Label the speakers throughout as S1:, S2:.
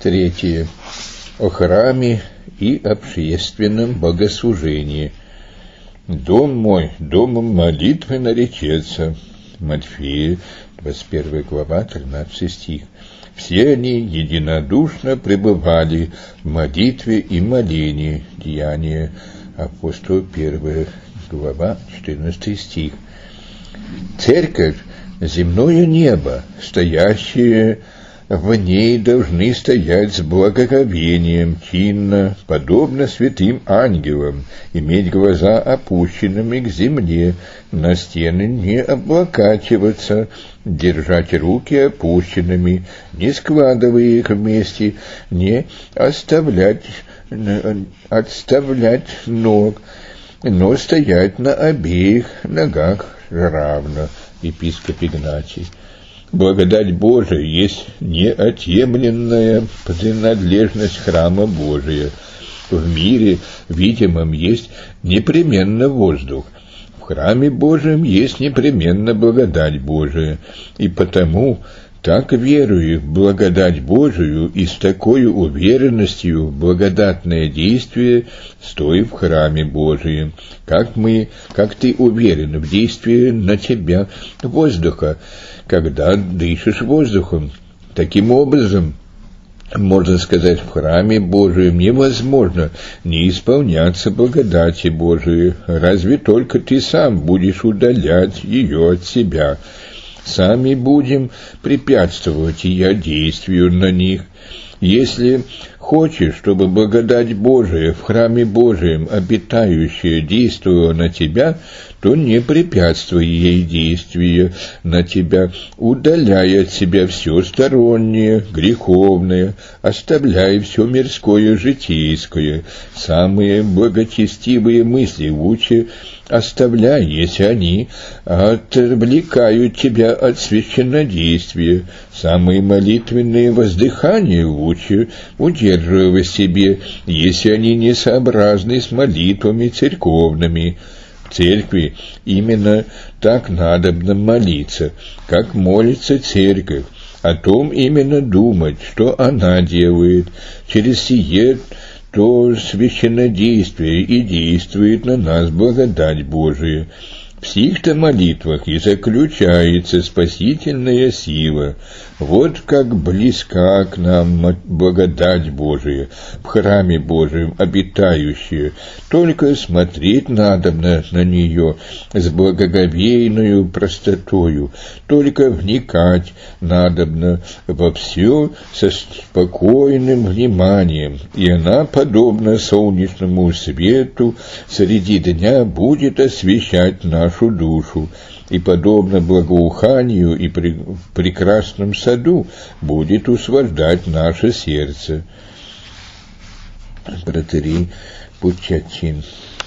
S1: Третье. О храме и общественном богослужении. «Дом мой, домом молитвы наречется». Матфея, 21 глава, 13 стих. Все они единодушно пребывали в молитве и молении. Деяния апостола, 1 глава, 14 стих. Церковь — земное небо, стоящее в ней должны стоять с благоговением, чинно, подобно святым ангелам, иметь глаза опущенными к земле, на стены не облокачиваться, держать руки опущенными, не складывая их вместе, не отставлять ног, но стоять на обеих ногах равно. Епископ Игнатий. Благодать Божия есть неотъемлемая принадлежность храма Божия. В мире видимом есть непременно воздух. В храме Божьем есть непременно благодать Божия. И потому, так веруя в благодать Божию и с такой уверенностью в благодатное действие, стой в храме Божием. Как ты уверен в действии на тебя воздуха, когда дышишь воздухом? Таким образом, можно сказать, в храме Божием невозможно не исполняться благодати Божией, разве только ты сам будешь удалять ее от себя. Сами будем препятствовать ее действию на них. Если хочешь, чтобы благодать Божия в храме Божием, обитающая, действовала на тебя, то не препятствуй ей действию на тебя, удаляй от себя все стороннее, греховное, оставляй все мирское, житейское, самые благочестивые мысли лучше оставляй, если они отвлекают тебя от священнодействия, самые молитвенные воздыхания лучше удерживай в себе, если они не сообразны с молитвами церковными. В церкви именно так надобно молиться, как молится церковь, о том именно думать, что она делает, через сие то священнодействие и действует на нас благодать Божия. В сих-то молитвах и заключается спасительная сила. Вот как близка к нам благодать Божия, в храме Божьем обитающая. Только смотреть надобно на нее с благоговейною простотою, только вникать надобно во все со спокойным вниманием, и она, подобно солнечному свету, среди дня будет освещать нашу душу, и, подобно благоуханию и прекрасном саду, будет услаждать наше сердце. Протоиерей Путчатин.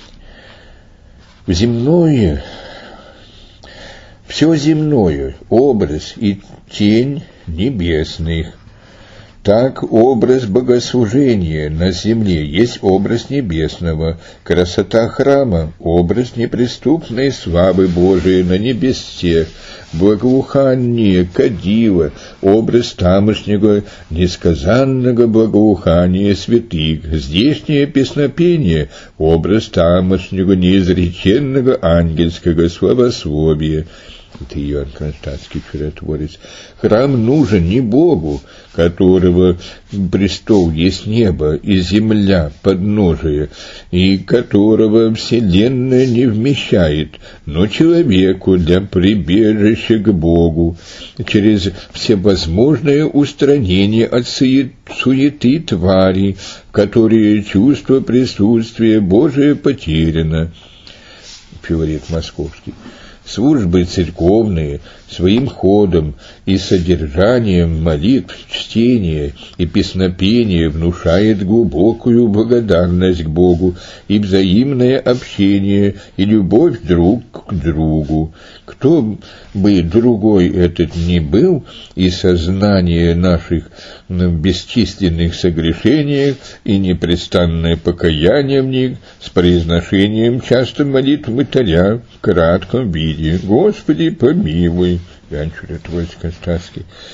S1: Все земное, образ и тень небесных. Так образ богослужения на земле есть образ небесного, красота храма — образ неприступной славы Божией на небесе, благоухание кадила — образ тамошнего несказанного благоухания святых, здешнее песнопение — образ тамошнего неизреченного ангельского славословия. Это Иоанн Кронштадтский чудотворец. Храм нужен не Богу, которого престол есть небо и земля, подножие, и которого вселенная не вмещает, но человеку для прибежища к Богу, через всевозможное устранение от суеты твари, в которые чувство присутствия Божия потеряно. Филарет Московский. Службы церковные своим ходом и содержанием молитв, чтения и песнопения внушает глубокую благодарность к Богу и взаимное общение и любовь друг к другу. Кто бы другой этот ни был, и сознание наших бесчисленных согрешениях и непрестанное покаяние в них с произношением часто молитв мытаря в кратком виде: «Господи, помилуй». Иоанн Чудотворец Кронштадтский. В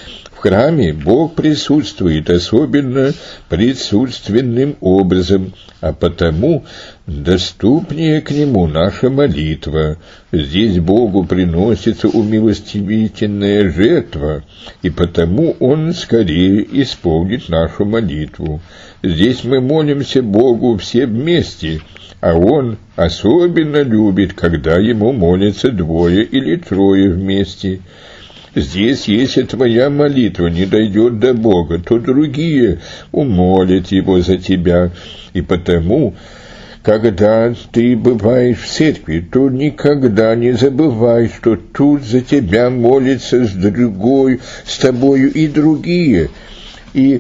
S1: храме Бог присутствует особенно присутственным образом, а потому доступнее к Нему наша молитва. Здесь Богу приносится умилостивительная жертва, и потому Он скорее исполнит нашу молитву. Здесь мы молимся Богу все вместе, а Он особенно любит, когда Ему молятся двое или трое вместе. Здесь, если твоя молитва не дойдет до Бога, то другие умолят Его за тебя, и потому, когда ты бываешь в церкви, то никогда не забывай, что тут за тебя молятся с тобою и другие. И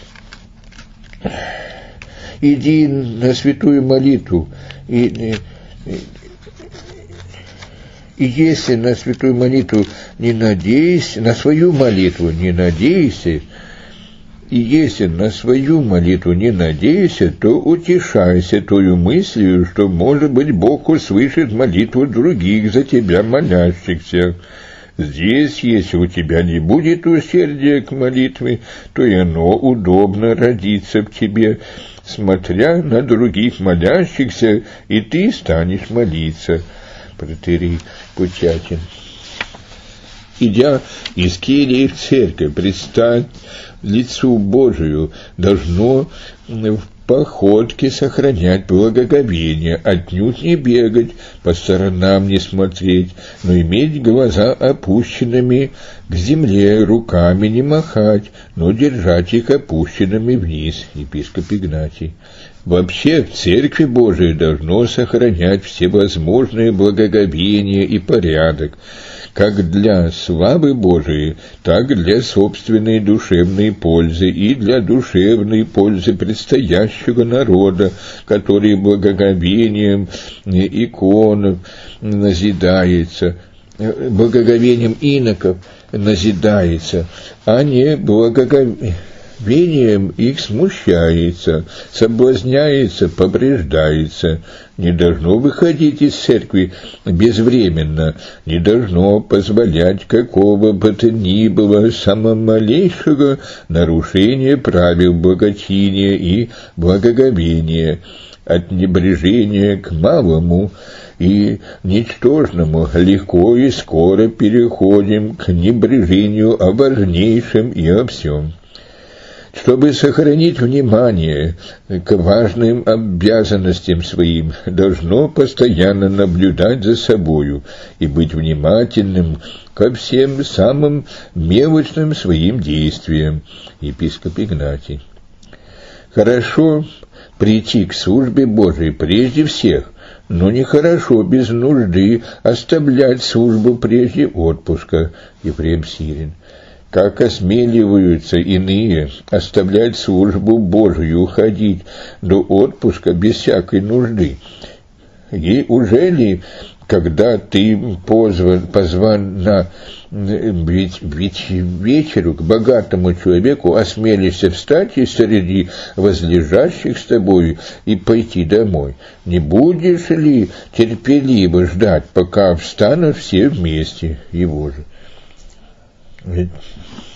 S1: иди на святую молитву, и если на святую молитву не надейся, на свою молитву не надейся, и если на свою молитву не надейся, то утешайся тою мыслью, что, может быть, Бог услышит молитву других за тебя молящихся. Здесь, если у тебя не будет усердия к молитве, то и оно удобно родится в тебе, смотря на других молящихся, и ты станешь молиться. Протоиерей Путятин. Идя из келии в церковь, предстать лицу Божию, должно в походке сохранять благоговение, отнюдь не бегать, по сторонам не смотреть, но иметь глаза опущенными к земле, руками не махать, но держать их опущенными вниз. Епископ Игнатий. Вообще в Церкви Божией должно сохранять всевозможные благоговение и порядок, как для славы Божией, так для собственной душевной пользы и для душевной пользы предстоящего народа, который благоговением иконов назидается, благоговением иноков назидается, а не благоговением их смущается, соблазняется, повреждается. Не должно выходить из церкви безвременно, не должно позволять какого бы то ни было самомалейшего нарушения правил благочиния и благоговения, от небрежения к малому и ничтожному легко и скоро переходим к небрежению о важнейшем и о всем. Чтобы сохранить внимание к важным обязанностям своим, должно постоянно наблюдать за собою и быть внимательным ко всем самым мелочным своим действиям. Епископ Игнатий. Хорошо прийти к службе Божией прежде всех, но нехорошо без нужды оставлять службу прежде отпуска. Ефрем Сирин. Как осмеливаются иные оставлять службу Божию, уходить до отпуска без всякой нужды? И уже ли, когда ты позван на вечеру к богатому человеку, осмелишься встать и среди возлежащих с тобой и пойти домой? Не будешь ли терпеливо ждать, пока встанут все вместе его же?